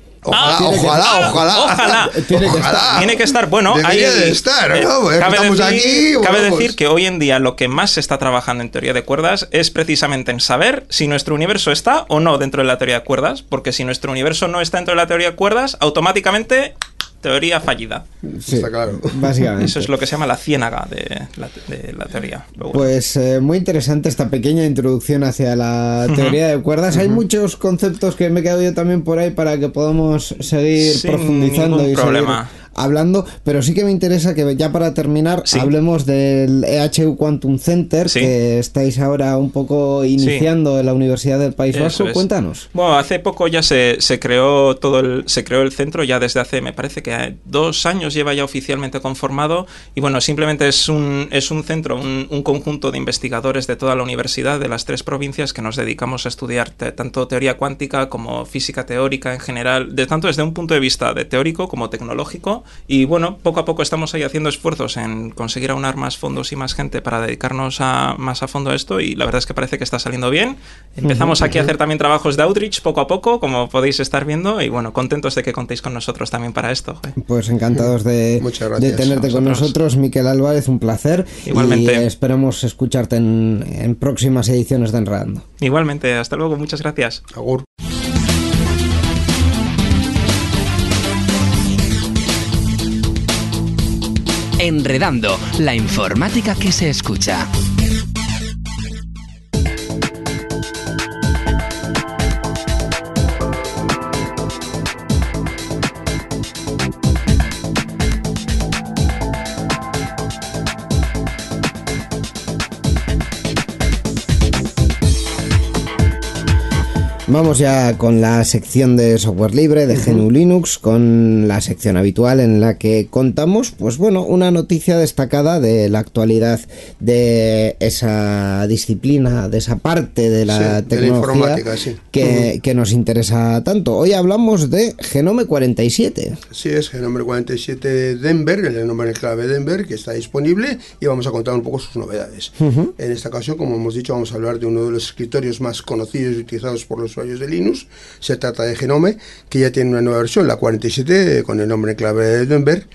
Ojalá. Tiene que estar. Bueno, debería de estar, ¿no? Cabe decir que hoy en día lo que más se está trabajando en teoría de cuerdas es precisamente en saber si nuestro universo está o no dentro de la teoría de cuerdas, porque si nuestro universo no está dentro de la teoría de cuerdas, automáticamente teoría fallida. Sí, está claro. Básicamente. Eso es lo que se llama la ciénaga de la teoría. Pero bueno. Pues muy interesante esta pequeña introducción hacia la teoría de cuerdas. Hay muchos conceptos que me he quedado yo también por ahí para que podamos seguir Sin profundizando ningún y problema. seguir hablando, pero sí que me interesa que ya para terminar hablemos del EHU Quantum Center, que estáis ahora un poco iniciando en la Universidad del País Vasco. Cuéntanos. Bueno, hace poco ya se creó el centro, ya desde hace, me parece que 2 años lleva ya oficialmente conformado, y bueno, simplemente es un centro, un conjunto de investigadores de toda la universidad, de las 3 provincias, que nos dedicamos a estudiar tanto teoría cuántica como física teórica en general, tanto desde un punto de vista de teórico como tecnológico. Y bueno, poco a poco estamos ahí haciendo esfuerzos en conseguir aunar más fondos y más gente para dedicarnos más a fondo a esto, y la verdad es que parece que está saliendo bien. Empezamos aquí a hacer también trabajos de outreach poco a poco, como podéis estar viendo, y bueno, contentos de que contéis con nosotros también para esto. Pues encantados de tenerte con nosotros, Miquel Álvarez, un placer. Igualmente. Y esperamos escucharte en próximas ediciones de Enredando. Igualmente, hasta luego, muchas gracias. Agur. Enredando, la informática que se escucha. Vamos ya con la sección de software libre de GNU Linux, con la sección habitual en la que contamos, pues bueno, una noticia destacada de la actualidad de esa disciplina, de esa parte de la tecnología, de la informática, que nos interesa tanto. Hoy hablamos de Genome 47. Sí, es Genome 47 Denver, el nombre en clave Denver, que está disponible, y vamos a contar un poco sus novedades. En esta ocasión, como hemos dicho, vamos a hablar de uno de los escritorios más conocidos y utilizados por los usuarios de Linux. Se trata de Genome, que ya tiene una nueva versión, la 47, con el nombre en clave de Denver,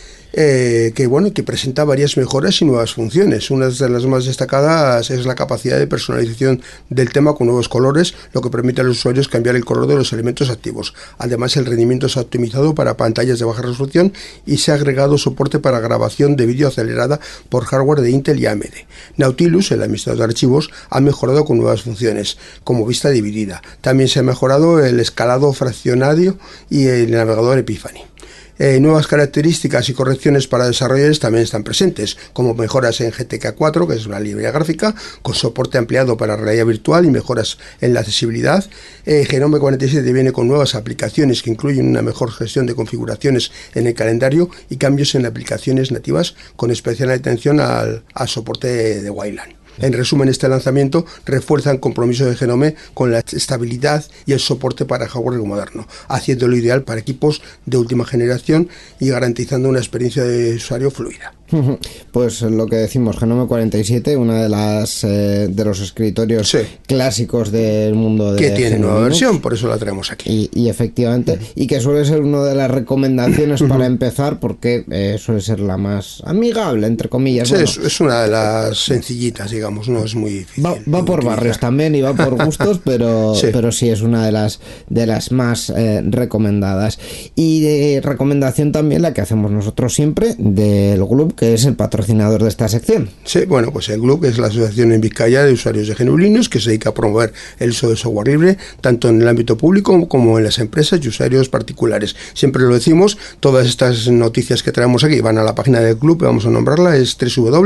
que presenta varias mejoras y nuevas funciones. Una de las más destacadas es la capacidad de personalización del tema con nuevos colores, lo que permite a los usuarios cambiar el color de los elementos activos. Además, el rendimiento se ha optimizado para pantallas de baja resolución y se ha agregado soporte para grabación de vídeo acelerada por hardware de Intel y AMD. Nautilus, el administrador de archivos, ha mejorado con nuevas funciones, como vista dividida. También se ha mejorado el escalado fraccionario y el navegador Epiphany. Nuevas características y correcciones para desarrolladores también están presentes, como mejoras en GTK4, que es una librería gráfica, con soporte ampliado para realidad virtual y mejoras en la accesibilidad. Genome 47 viene con nuevas aplicaciones que incluyen una mejor gestión de configuraciones en el calendario y cambios en aplicaciones nativas, con especial atención al soporte de Wayland. En resumen, este lanzamiento refuerza el compromiso de Genome con la estabilidad y el soporte para hardware moderno, haciéndolo ideal para equipos de última generación y garantizando una experiencia de usuario fluida. Pues lo que decimos, Genome 47, una de los escritorios clásicos del mundo de que tiene GNU nueva Linux, versión, por eso la traemos aquí. Y efectivamente, y que suele ser una de las recomendaciones para empezar, porque suele ser la más amigable, entre comillas. Sí, bueno, es una de las sencillitas, digamos, no es muy difícil. Va por barrios también y va por gustos, pero sí es una de las más recomendadas. Y de recomendación también la que hacemos nosotros siempre del GLUB, que es el patrocinador de esta sección. Sí, bueno, pues el GLUB es la Asociación en Vizcaya de Usuarios de GNU Linux, que se dedica a promover el uso de software libre, tanto en el ámbito público como en las empresas y usuarios particulares. Siempre lo decimos, todas estas noticias que traemos aquí van a la página del GLUB, vamos a nombrarla, es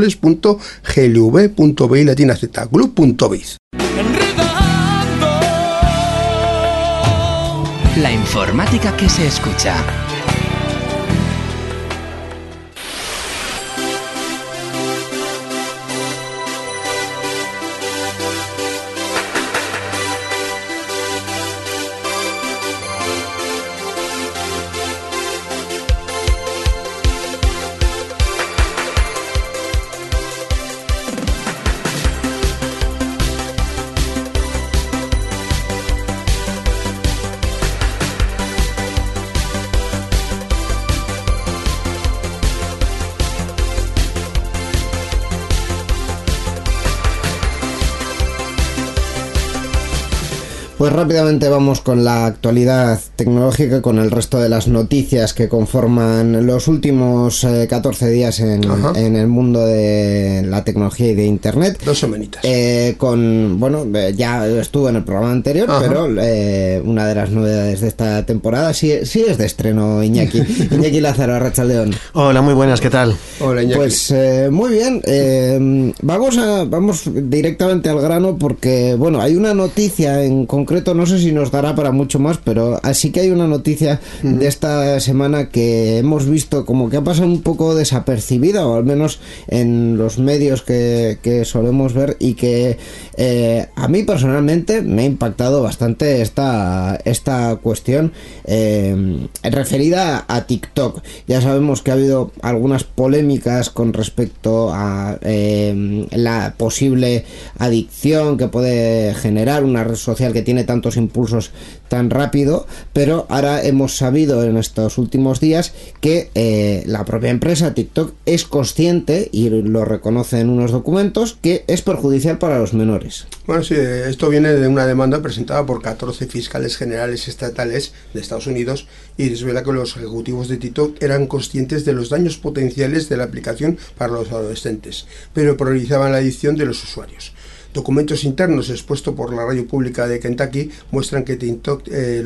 www.glv.biz latina z, glub.biz. La informática que se escucha. Pues rápidamente vamos con la actualidad tecnológica, con el resto de las noticias que conforman los últimos 14 días en el mundo de la tecnología y de Internet. 2 semanitas. Ya estuvo en el programa anterior, pero una de las novedades de esta temporada sí es de estreno, Iñaki. Iñaki Lázaro, Arratsaldeon. Hola, muy buenas, ¿qué tal? Hola, Iñaki. Pues muy bien. Vamos directamente al grano porque, hay una noticia en concreto, no sé si nos dará para mucho más, pero así que hay una noticia de esta semana que hemos visto como que ha pasado un poco desapercibida, o al menos en los medios que solemos ver, y que a mí personalmente me ha impactado bastante esta cuestión referida a TikTok. Ya sabemos que ha habido algunas polémicas con respecto a la posible adicción que puede generar una red social que tiene tantos impulsos tan rápido, pero ahora hemos sabido en estos últimos días que la propia empresa TikTok es consciente, y lo reconoce en unos documentos, que es perjudicial para los menores. Bueno, sí, esto viene de una demanda presentada por 14 fiscales generales estatales de Estados Unidos, y desvela que los ejecutivos de TikTok eran conscientes de los daños potenciales de la aplicación para los adolescentes, pero priorizaban la adicción de los usuarios. Documentos internos expuestos por la radio pública de Kentucky muestran que TikTok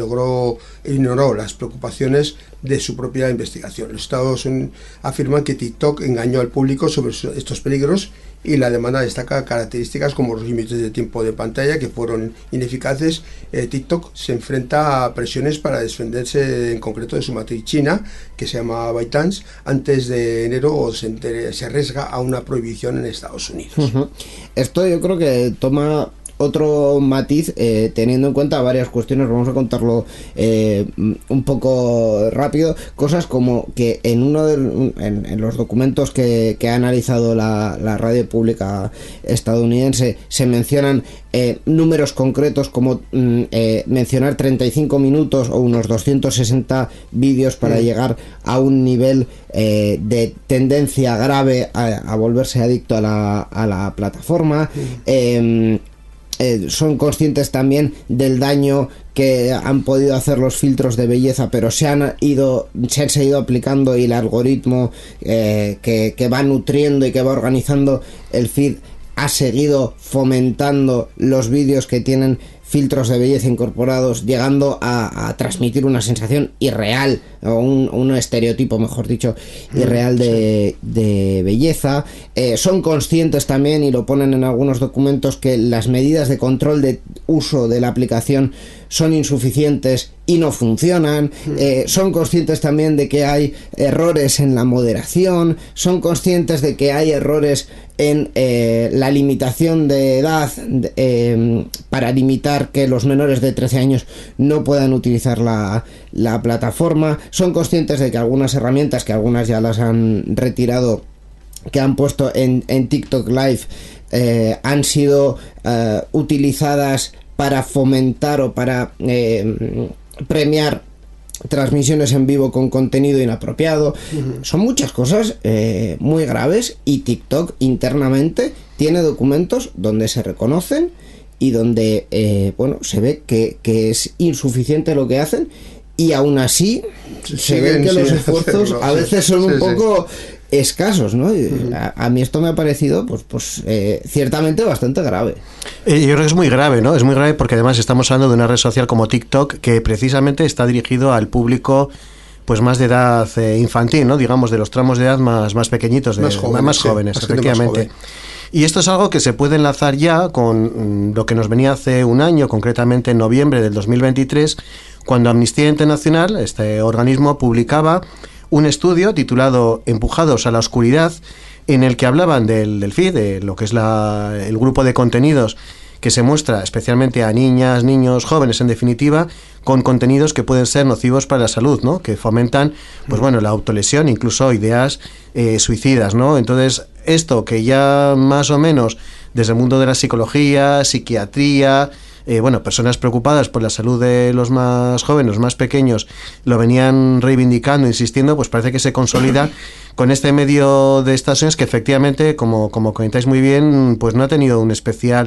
ignoró las preocupaciones de su propia investigación. Los Estados afirman que TikTok engañó al público sobre estos peligros, y la demanda destaca características como los límites de tiempo de pantalla que fueron ineficaces. TikTok se enfrenta a presiones para defenderse en concreto de su matriz china, que se llama ByteDance. Antes de enero se arriesga a una prohibición en Estados Unidos. Esto yo creo que toma otro matiz, teniendo en cuenta varias cuestiones. Vamos a contarlo un poco rápido. Cosas como que en los documentos que ha analizado la radio pública estadounidense se mencionan números concretos, como mencionar 35 minutos o unos 260 vídeos para llegar a un nivel de tendencia grave a volverse adicto a la plataforma. Son conscientes también del daño que han podido hacer los filtros de belleza, pero se han seguido aplicando, y el algoritmo que va nutriendo y que va organizando el feed ha seguido fomentando los vídeos que tienen filtros de belleza incorporados, llegando a transmitir una sensación irreal, o un estereotipo, mejor dicho, irreal de belleza. Son conscientes también, y lo ponen en algunos documentos, que las medidas de control de uso de la aplicación son insuficientes y no funcionan. Son conscientes también de que hay errores en la moderación, son conscientes de que hay errores en la limitación de edad, para limitar que los menores de 13 años no puedan utilizar la plataforma. Son conscientes de que algunas herramientas, que algunas ya las han retirado, que han puesto en TikTok Live, han sido utilizadas para fomentar o para premiar transmisiones en vivo con contenido inapropiado. Son muchas cosas muy graves, y TikTok internamente tiene documentos donde se reconocen y donde se ve que es insuficiente lo que hacen, y aún así se ve que los esfuerzos a veces son un poco escasos, ¿no? A mí esto me ha parecido ciertamente bastante grave. Yo creo que es muy grave, ¿no? Es muy grave porque además estamos hablando de una red social como TikTok, que precisamente está dirigido al público más de edad infantil, ¿no? Digamos, de los tramos de edad más pequeñitos, más jóvenes, efectivamente. Y esto es algo que se puede enlazar ya con lo que nos venía hace un año, concretamente en noviembre del 2023, cuando Amnistía Internacional, este organismo, publicaba un estudio titulado Empujados a la oscuridad, en el que hablaban del feed, de lo que es el grupo de contenidos que se muestra especialmente a niñas, niños, jóvenes en definitiva, con contenidos que pueden ser nocivos para la salud, ¿no? Que fomentan, la autolesión, incluso ideas suicidas, ¿no? Entonces, esto que ya más o menos desde el mundo de la psicología, psiquiatría, personas preocupadas por la salud de los más jóvenes, los más pequeños, lo venían reivindicando, insistiendo, pues parece que se consolida con este medio de estaciones que efectivamente, como comentáis muy bien, pues no ha tenido un especial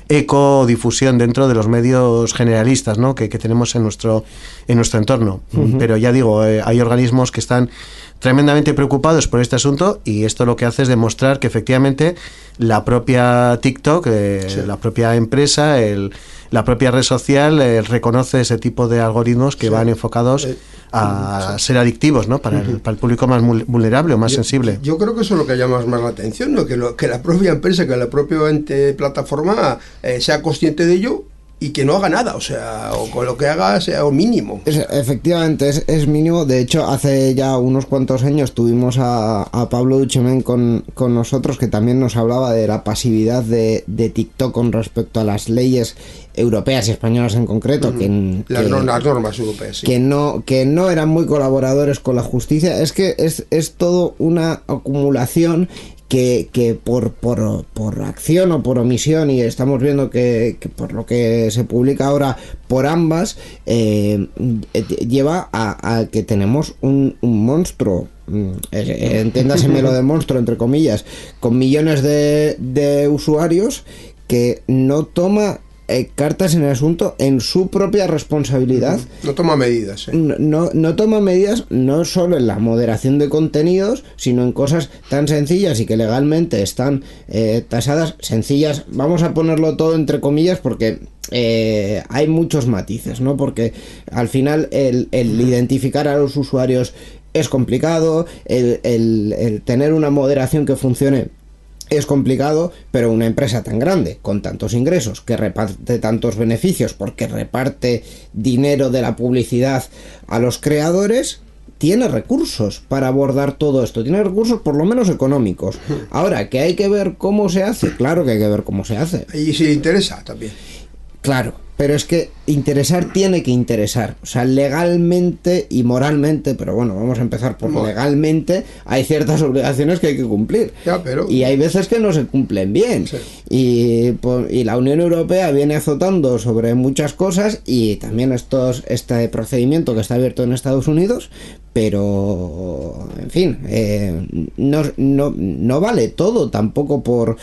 eco o difusión dentro de los medios generalistas, ¿no? que tenemos en nuestro entorno. Pero ya digo, hay organismos que están tremendamente preocupados por este asunto, y esto lo que hace es demostrar que efectivamente la propia TikTok, la propia empresa, la propia red social reconoce ese tipo de algoritmos que van enfocados a ser adictivos, ¿no? Para el público más vulnerable o más sensible. Yo creo que eso es lo que llama más la atención, ¿no? Que la propia empresa, que la propia plataforma sea consciente de ello y que no haga nada, o sea, o con lo que haga sea mínimo. Efectivamente, es mínimo. De hecho, hace ya unos cuantos años tuvimos a Pablo Duchemin con nosotros, que también nos hablaba de la pasividad de TikTok con respecto a las leyes europeas y españolas en concreto, las normas europeas, sí. que no eran muy colaboradores con la justicia. Es que es todo una acumulación que por acción o por omisión, y estamos viendo que por lo que se publica ahora por ambas, lleva a que tenemos un monstruo, entiéndaseme lo de monstruo entre comillas, con millones de usuarios, que no toma cartas en el asunto en su propia responsabilidad. No toma medidas. No toma medidas, no solo en la moderación de contenidos, sino en cosas tan sencillas y que legalmente están tasadas. Sencillas, vamos a ponerlo todo entre comillas, porque hay muchos matices, ¿no? Porque al final el identificar a los usuarios es complicado, el tener una moderación que funcione es complicado, pero una empresa tan grande, con tantos ingresos, que reparte tantos beneficios porque reparte dinero de la publicidad a los creadores, tiene recursos para abordar todo esto, tiene recursos por lo menos económicos. Ahora, que hay que ver cómo se hace, claro que hay que ver cómo se hace. Y si le interesa también. Claro, pero es que interesar tiene que interesar, o sea, legalmente y moralmente, pero bueno, vamos a empezar por legalmente, hay ciertas obligaciones que hay que cumplir. Y hay veces que no se cumplen bien. Sí. Y la Unión Europea viene azotando sobre muchas cosas, y también este procedimiento que está abierto en Estados Unidos, pero en fin, no vale todo tampoco por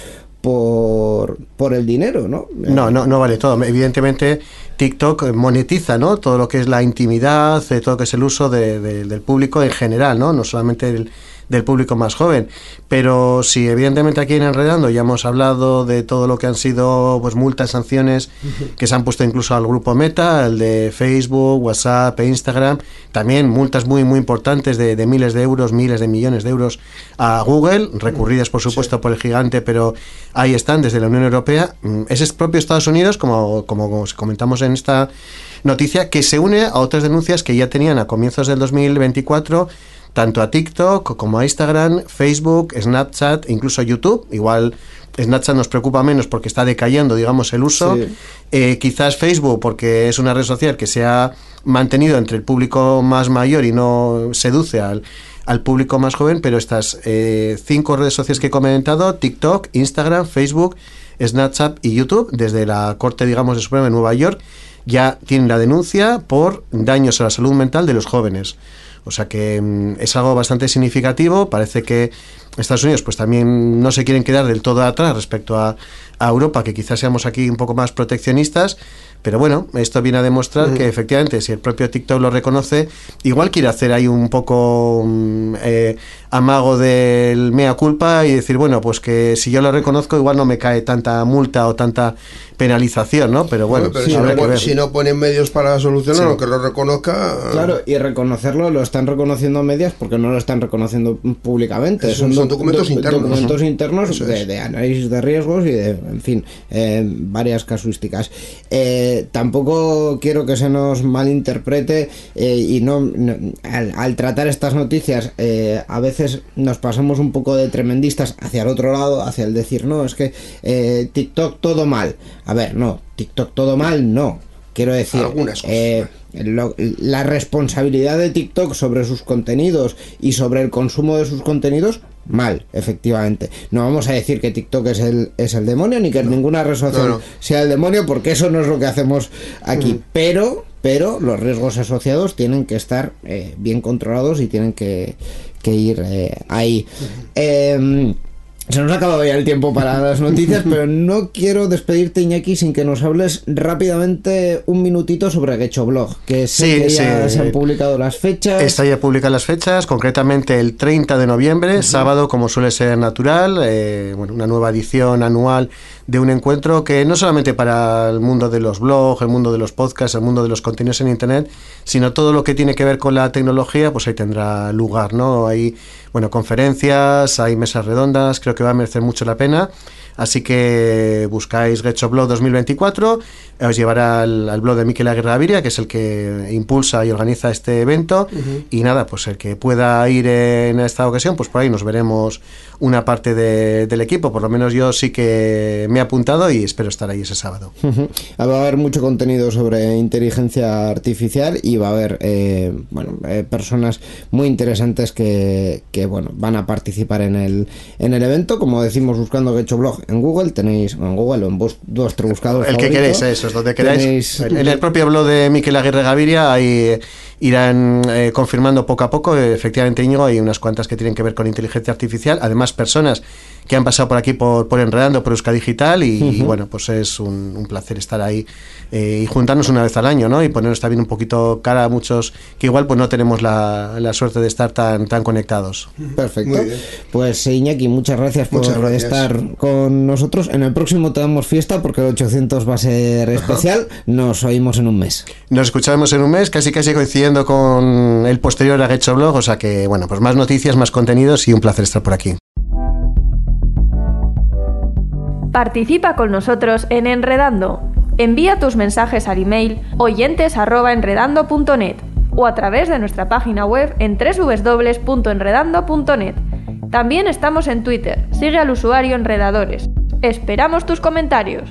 el dinero, ¿no? No vale todo. Evidentemente TikTok monetiza, ¿no? Todo lo que es la intimidad, todo lo que es el uso del público en general, ¿no? No solamente del público más joven. Pero sí, evidentemente aquí en Enredando ya hemos hablado de todo lo que han sido pues multas, sanciones que se han puesto incluso al grupo Meta, el de Facebook, WhatsApp e Instagram. También multas muy muy importantes de miles de euros, miles de millones de euros a Google, recurridas por supuesto por el gigante, pero ahí están desde la Unión Europea. Es el propio Estados Unidos, como comentamos en esta noticia, que se une a otras denuncias que ya tenían a comienzos del 2024, tanto a TikTok como a Instagram, Facebook, Snapchat, incluso YouTube. Igual Snapchat nos preocupa menos porque está decayendo, digamos, el uso. Sí. Quizás Facebook porque es una red social que se ha mantenido entre el público más mayor y no seduce al público más joven, pero estas 5 redes sociales que he comentado, TikTok, Instagram, Facebook, Snapchat y YouTube, desde la Corte, digamos, de Suprema de Nueva York, ya tienen la denuncia por daños a la salud mental de los jóvenes. O sea que es algo bastante significativo. Parece que Estados Unidos pues también no se quieren quedar del todo atrás respecto a Europa, que quizás seamos aquí un poco más proteccionistas. Pero bueno, esto viene a demostrar que efectivamente, si el propio TikTok lo reconoce, igual quiere hacer ahí un poco amago del mea culpa y decir, bueno, pues que si yo lo reconozco igual no me cae tanta multa o tanta penalización, ¿no? Pero bueno, pero si no ponen medios para solucionarlo, que lo reconozca. Claro, y reconocerlo lo están reconociendo medias porque no lo están reconociendo públicamente. Son documentos internos. Documentos internos de análisis de riesgos y de, en fin, varias casuísticas. Tampoco quiero que se nos malinterprete y al tratar estas noticias a veces nos pasamos un poco de tremendistas hacia el otro lado, hacia el decir, no, es que TikTok todo mal. A ver, no, TikTok todo mal, no. Quiero decir, algunas cosas. La responsabilidad de TikTok sobre sus contenidos y sobre el consumo de sus contenidos, mal, efectivamente. No vamos a decir que TikTok es el demonio, ni que ninguna red social sea el demonio, porque eso no es lo que hacemos aquí. Pero los riesgos asociados tienen que estar bien controlados y tienen que ir ahí. Se nos ha acabado ya el tiempo para las noticias, pero no quiero despedirte, Iñaki, sin que nos hables rápidamente un minutito sobre Gechoblog, que sé que ya se han publicado las fechas. Está ya publicadas las fechas, concretamente el 30 de noviembre, sábado, como suele ser natural, una nueva edición anual de un encuentro que no solamente para el mundo de los blogs, el mundo de los podcasts, el mundo de los contenidos en Internet, sino todo lo que tiene que ver con la tecnología, pues ahí tendrá lugar, ¿no? Hay, conferencias, hay mesas redondas, creo que va a merecer mucho la pena. Así que buscáis Gechoblog 2024, os llevará al blog de Mikel Aguirre Gaviria, que es el que impulsa y organiza este evento. Y nada, pues el que pueda ir en esta ocasión, pues por ahí nos veremos una parte del equipo. Por lo menos yo sí que me he apuntado y espero estar ahí ese sábado. Va a haber mucho contenido sobre inteligencia artificial y va a haber personas muy interesantes que van a participar en el evento. Como decimos, buscando Gechoblog en Google, tenéis en Google o en vuestro buscador el favorito, que queréis, eso es donde queráis. En el propio blog de Mikel Aguirre Gaviria ahí irán confirmando poco a poco. Efectivamente, Íñigo, hay unas cuantas que tienen que ver con inteligencia artificial, además personas que han pasado por aquí por Enredando, por Euskadi Digital y pues es un placer estar ahí y juntarnos una vez al año, ¿no? Y ponernos también un poquito cara a muchos que igual pues no tenemos la suerte de estar tan conectados. Perfecto. Pues Iñaki, muchas gracias por estar con nosotros. En el próximo te damos fiesta porque el 800 va a ser especial. Nos oímos en un mes. Nos escucharemos en un mes, casi coincidiendo con el posterior a Gechoblog, o sea que pues más noticias, más contenidos y un placer estar por aquí. Participa con nosotros en Enredando. Envía tus mensajes al email oyentes@enredando.net o a través de nuestra página web en www.enredando.net. También estamos en Twitter. Sigue al usuario Enredadores. Esperamos tus comentarios.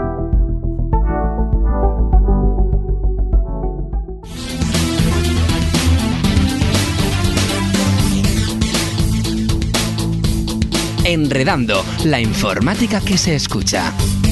Enredando, la informática que se escucha.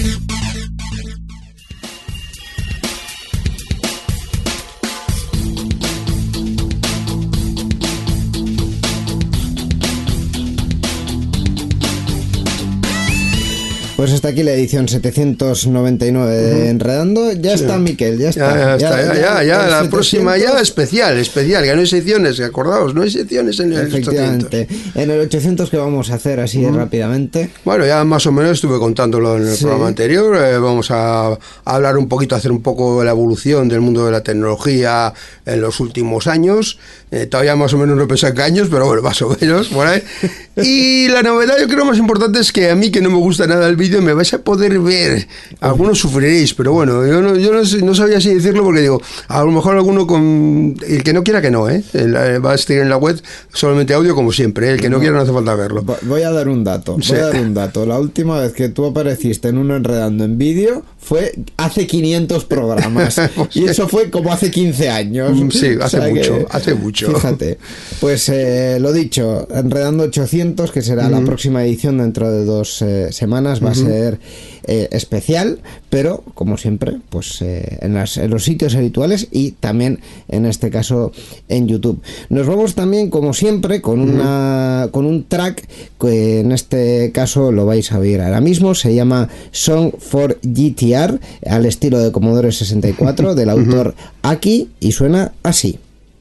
Pues hasta aquí la edición 799 de Enredando. Ya está, Mikel, ya está. Ya, la próxima ya especial, que no hay secciones, acordaos, no hay secciones en el 800. En el 800, ¿qué vamos a hacer así rápidamente? Bueno, ya más o menos estuve contándolo en el programa anterior. Vamos a hablar un poquito, hacer un poco de la evolución del mundo de la tecnología en los últimos años. Todavía más o menos no pensé en años, pero bueno, más o menos, por ahí. Y la novedad, yo creo, más importante es que a mí, que no me gusta nada el vídeo, me vais a poder ver. Algunos sufriréis, pero bueno, yo no sabía así decirlo porque digo, a lo mejor alguno con... El que no quiera, que no, va a estar en la web solamente audio como siempre, el que no quiera no hace falta verlo. Voy a dar un dato, La última vez que tú apareciste en un Enredando en vídeo fue hace 500 programas. Y eso fue como hace 15 años. Sí, hace mucho. Fíjate. Pues lo dicho, Enredando 800, que será la próxima edición dentro de 2 semanas, va a ser especial, pero como siempre, pues en los sitios habituales y también en este caso en YouTube. Nos vamos también, como siempre, con un track que en este caso lo vais a oír ahora mismo. Se llama Song for GTR, al estilo de Commodore 64, del autor Aki, y suena así.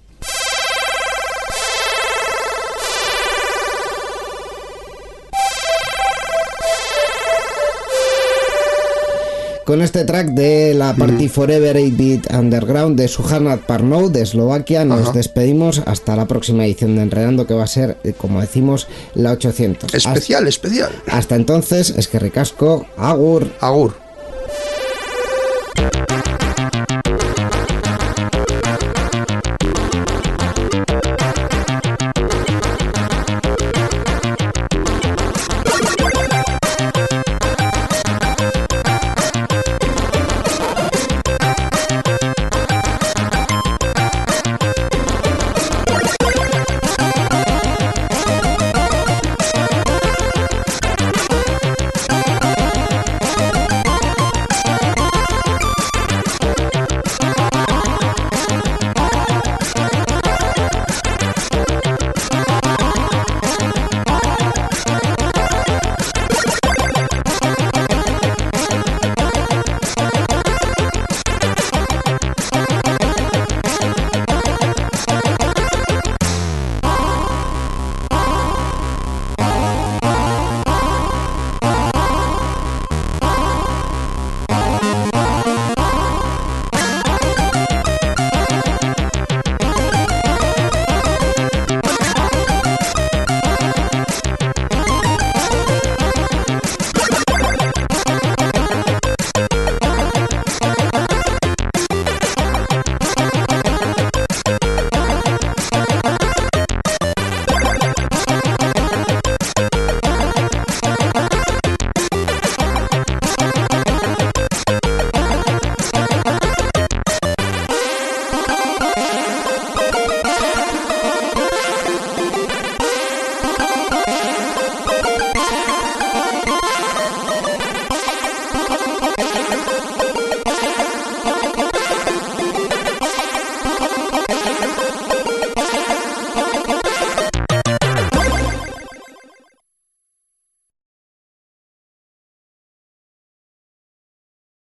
Con este track de la Party Forever 8-Bit Underground de Suharnat Parnou de Eslovaquia nos despedimos hasta la próxima edición de Enredando, que va a ser, como decimos, la 800. Especial. Hasta entonces, eskerrik asko, agur. Agur.